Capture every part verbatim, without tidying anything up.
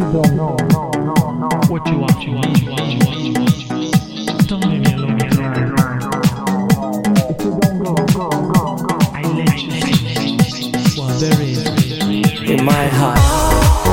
you don't know, no, no, no, what you want, you want, you want, you want, you want, you want. Don't leave me alone, me alone. If you don't go, go, go, go, I let you see. Well, there is in my heart.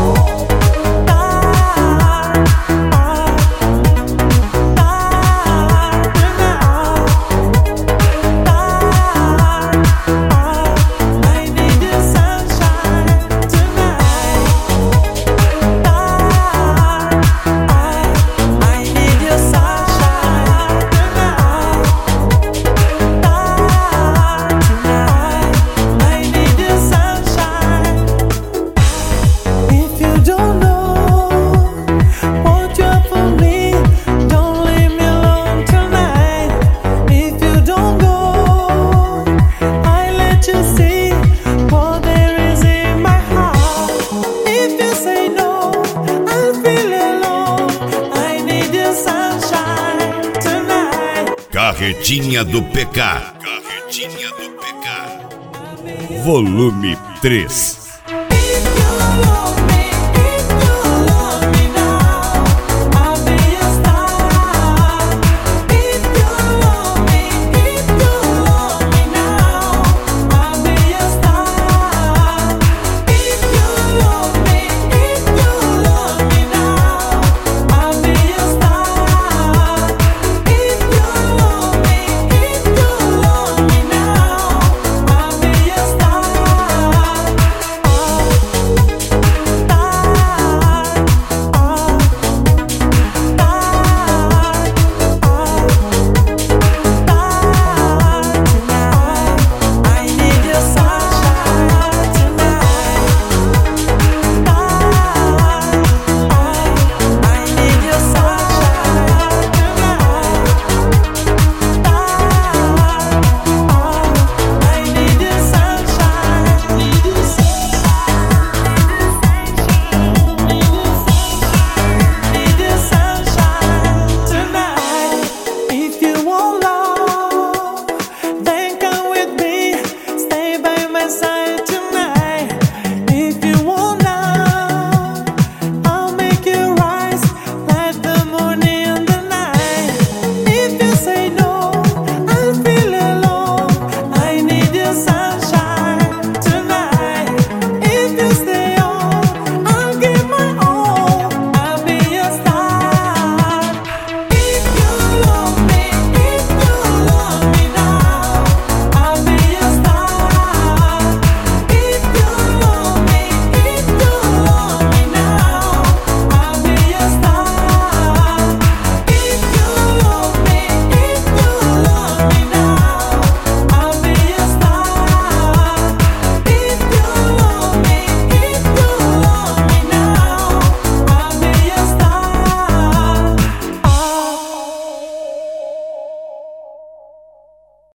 Carretinha do P K. Carretinha do P K. Volume três.